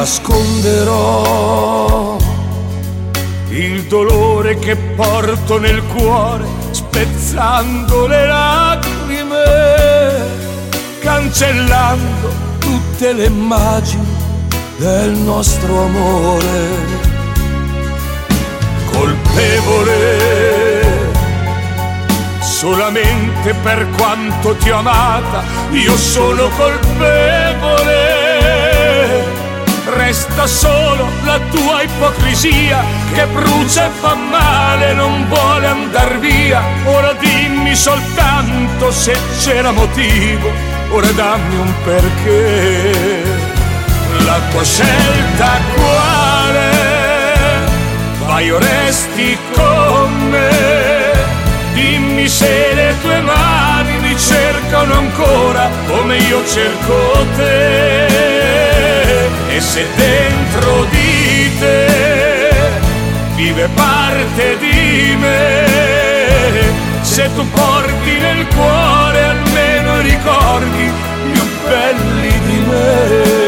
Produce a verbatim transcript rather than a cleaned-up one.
nasconderò il dolore che porto nel cuore, spezzando le lacrime, cancellando tutte le immagini del nostro amore. Colpevole solamente per quanto ti ho amata, io sono colpevole. Resta solo la tua ipocrisia che brucia e fa male, non vuole andar via. Ora dimmi soltanto se c'era motivo, ora dammi un perché. La tua scelta quale? Vai o resti con me? Dimmi se le tue mani mi cercano ancora come io cerco te. E se dentro di te vive parte di me, se tu porti nel cuore almeno i ricordi più belli di me.